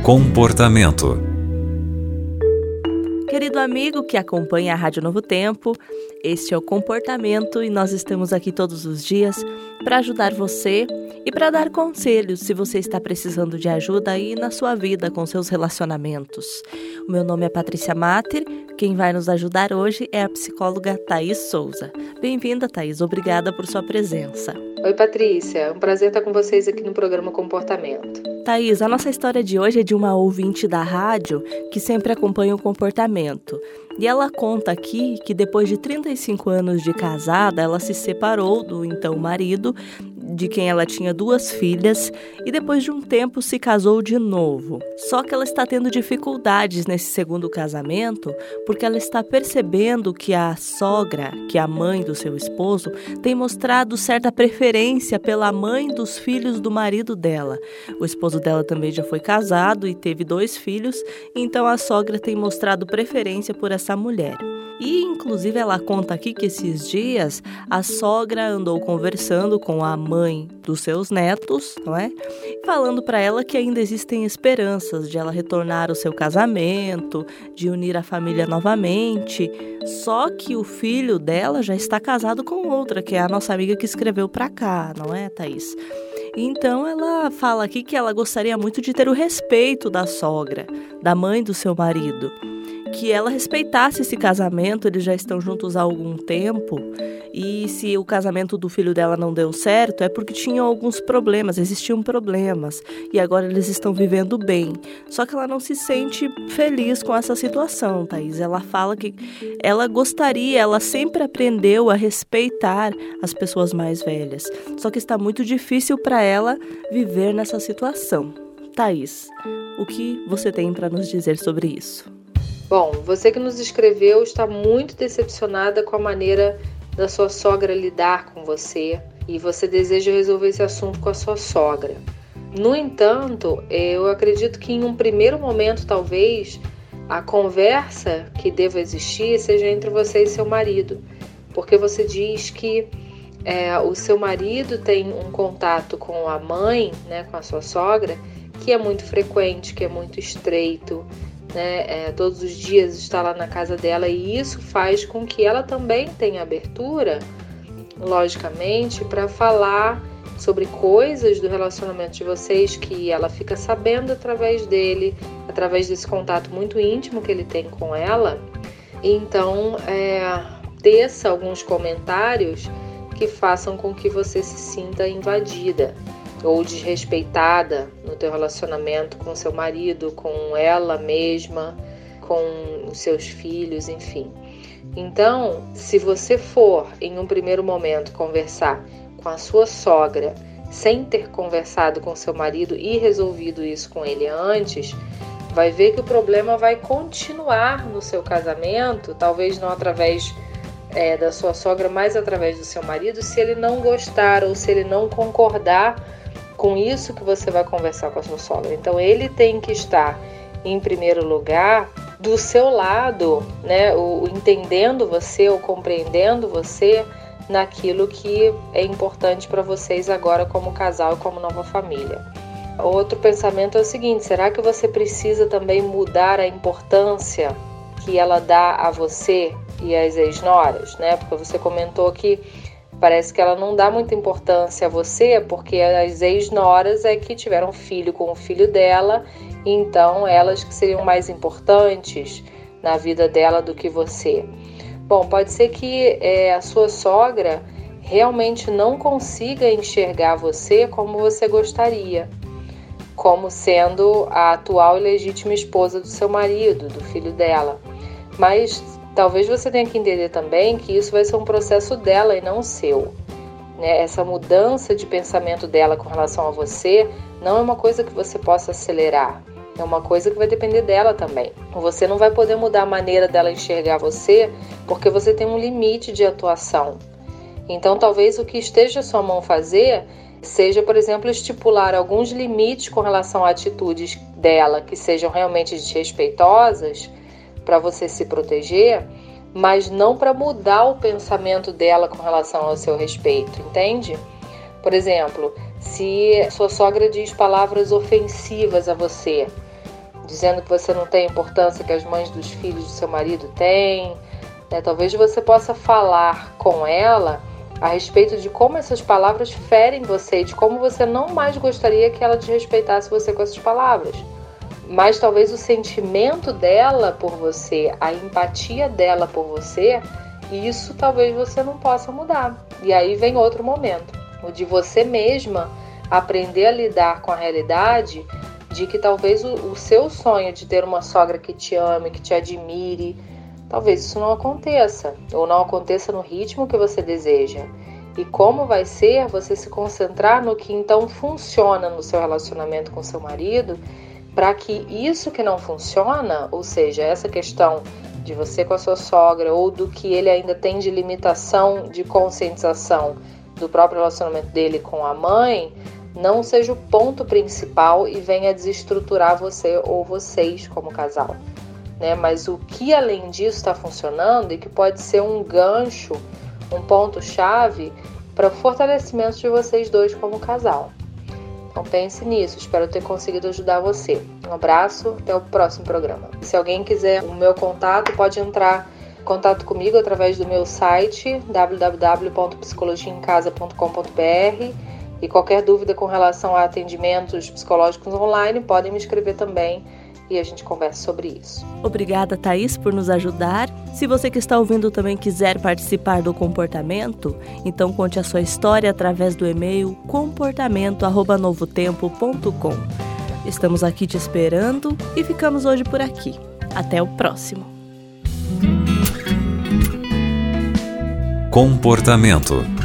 Comportamento. Querido amigo que acompanha a Rádio Novo Tempo, este é o Comportamento e nós estamos aqui todos os dias para ajudar você e para dar conselhos se você está precisando de ajuda aí na sua vida com seus relacionamentos. O meu nome é Patrícia Mater, quem vai nos ajudar hoje é a psicóloga Thaís Souza. Bem-vinda, Thaís, obrigada por sua presença. Oi, Patrícia, é um prazer estar com vocês aqui no programa Comportamento. Thaís, a nossa história de hoje é de uma ouvinte da rádio que sempre acompanha o comportamento. E ela conta aqui que depois de 35 anos de casada, ela se separou do então marido, de quem ela tinha 2 filhas, e depois de um tempo se casou de novo. Só que ela está tendo dificuldades nesse segundo casamento, porque ela está percebendo que a sogra, que é a mãe do seu esposo, tem mostrado certa preferência pela mãe dos filhos do marido dela. O esposo dela também já foi casado e teve 2 filhos, então a sogra tem mostrado preferência por essa mulher. E, inclusive, ela conta aqui que esses dias a sogra andou conversando com a mãe dos seus netos, não é? Falando para ela que ainda existem esperanças de ela retornar ao seu casamento, de unir a família novamente. Só que o filho dela já está casado com outra, que é a nossa amiga que escreveu para cá, não é, Thaís? Então ela fala aqui que ela gostaria muito de ter o respeito da sogra, da mãe do seu marido. Que ela respeitasse esse casamento, eles já estão juntos há algum tempo, e se o casamento do filho dela não deu certo, é porque tinham alguns problemas, existiam problemas, e agora eles estão vivendo bem. Só que ela não se sente feliz com essa situação, Thaís. Ela fala que ela gostaria, ela sempre aprendeu a respeitar as pessoas mais velhas, só que está muito difícil para ela viver nessa situação. Thaís, o que você tem para nos dizer sobre isso? Bom, você que nos escreveu está muito decepcionada com a maneira da sua sogra lidar com você e você deseja resolver esse assunto com a sua sogra. No entanto, eu acredito que em um primeiro momento, talvez, a conversa que deva existir seja entre você e seu marido, porque você diz que o seu marido tem um contato com a mãe, né, com a sua sogra, que é muito frequente, que é muito estreito, né? Todos os dias está lá na casa dela e isso faz com que ela também tenha abertura, logicamente, para falar sobre coisas do relacionamento de vocês que ela fica sabendo através dele, através desse contato muito íntimo que ele tem com ela. Então, teça alguns comentários que façam com que você se sinta invadida ou desrespeitada no teu relacionamento com seu marido, com ela mesma, com os seus filhos, enfim. Então, se você for, em um primeiro momento, conversar com a sua sogra, sem ter conversado com seu marido e resolvido isso com ele antes, vai ver que o problema vai continuar no seu casamento, talvez não através da sua sogra, mas através do seu marido, se ele não gostar ou se ele não concordar com isso que você vai conversar com a sua sogra. Então ele tem que estar em primeiro lugar do seu lado, né, entendendo você ou compreendendo você naquilo que é importante para vocês agora como casal e como nova família. Outro pensamento é o seguinte: será que você precisa também mudar a importância que ela dá a você e às ex-noras, né? Porque você comentou que parece que ela não dá muita importância a você, porque as ex-noras é que tiveram filho com o filho dela, então elas que seriam mais importantes na vida dela do que você. Bom, pode ser que a sua sogra realmente não consiga enxergar você como você gostaria, como sendo a atual e legítima esposa do seu marido, do filho dela. Mas talvez você tenha que entender também que isso vai ser um processo dela e não seu. Essa mudança de pensamento dela com relação a você não é uma coisa que você possa acelerar. É uma coisa que vai depender dela também. Você não vai poder mudar a maneira dela enxergar você porque você tem um limite de atuação. Então, talvez o que esteja à sua mão fazer seja, por exemplo, estipular alguns limites com relação a atitudes dela que sejam realmente desrespeitosas para você se proteger, mas não para mudar o pensamento dela com relação ao seu respeito, entende? Por exemplo, se sua sogra diz palavras ofensivas a você, dizendo que você não tem a importância que as mães dos filhos do seu marido têm, né? Talvez você possa falar com ela a respeito de como essas palavras ferem você e de como você não mais gostaria que ela desrespeitasse você com essas palavras. Mas talvez o sentimento dela por você, a empatia dela por você, isso talvez você não possa mudar. E aí vem outro momento, o de você mesma aprender a lidar com a realidade de que talvez o seu sonho de ter uma sogra que te ame, que te admire, talvez isso não aconteça, ou não aconteça no ritmo que você deseja. E como vai ser você se concentrar no que então funciona no seu relacionamento com seu marido, para que isso que não funciona, ou seja, essa questão de você com a sua sogra, ou do que ele ainda tem de limitação de conscientização do próprio relacionamento dele com a mãe, não seja o ponto principal e venha desestruturar você ou vocês como casal, né? Mas o que além disso está funcionando e que pode ser um gancho, um ponto-chave para o fortalecimento de vocês dois como casal. Então pense nisso, espero ter conseguido ajudar você. Um abraço, até o próximo programa. Se alguém quiser o meu contato, pode entrar em contato comigo através do meu site www.psicologiaemcasa.com.br. E qualquer dúvida com relação a atendimentos psicológicos online, podem me escrever também e a gente conversa sobre isso. Obrigada, Thaís, por nos ajudar. Se você que está ouvindo também quiser participar do Comportamento, então conte a sua história através do e-mail comportamento@novotempo.com. Estamos aqui te esperando e ficamos hoje por aqui. Até o próximo. Comportamento.